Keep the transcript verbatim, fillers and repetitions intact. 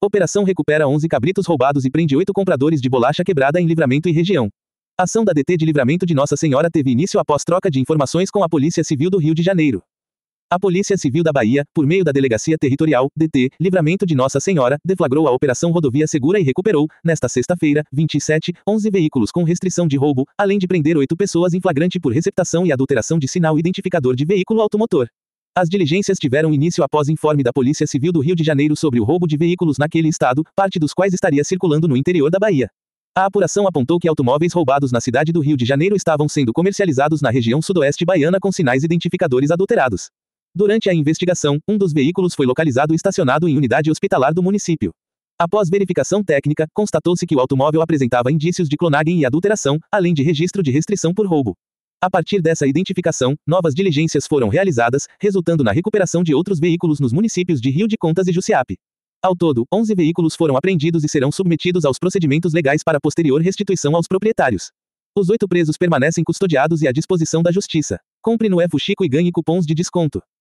Operação recupera onze cabritos roubados e prende oito compradores de bolacha quebrada em Livramento e região. A ação da D T de Livramento de Nossa Senhora teve início após troca de informações com a Polícia Civil do Rio de Janeiro. A Polícia Civil da Bahia, por meio da Delegacia Territorial, D T, Livramento de Nossa Senhora, deflagrou a Operação Rodovia Segura e recuperou, nesta sexta-feira, vinte e sete, onze veículos com restrição de roubo, além de prender oito pessoas em flagrante por receptação e adulteração de sinal identificador de veículo automotor. As diligências tiveram início após informe da Polícia Civil do Rio de Janeiro sobre o roubo de veículos naquele estado, parte dos quais estaria circulando no interior da Bahia. A apuração apontou que automóveis roubados na cidade do Rio de Janeiro estavam sendo comercializados na região sudoeste baiana com sinais identificadores adulterados. Durante a investigação, um dos veículos foi localizado estacionado em unidade hospitalar do município. Após verificação técnica, constatou-se que o automóvel apresentava indícios de clonagem e adulteração, além de registro de restrição por roubo. A partir dessa identificação, novas diligências foram realizadas, resultando na recuperação de outros veículos nos municípios de Rio de Contas e Jussiape. Ao todo, onze veículos foram apreendidos e serão submetidos aos procedimentos legais para posterior restituição aos proprietários. Os oito presos permanecem custodiados e à disposição da Justiça. Compre no Fuxico e ganhe cupons de desconto.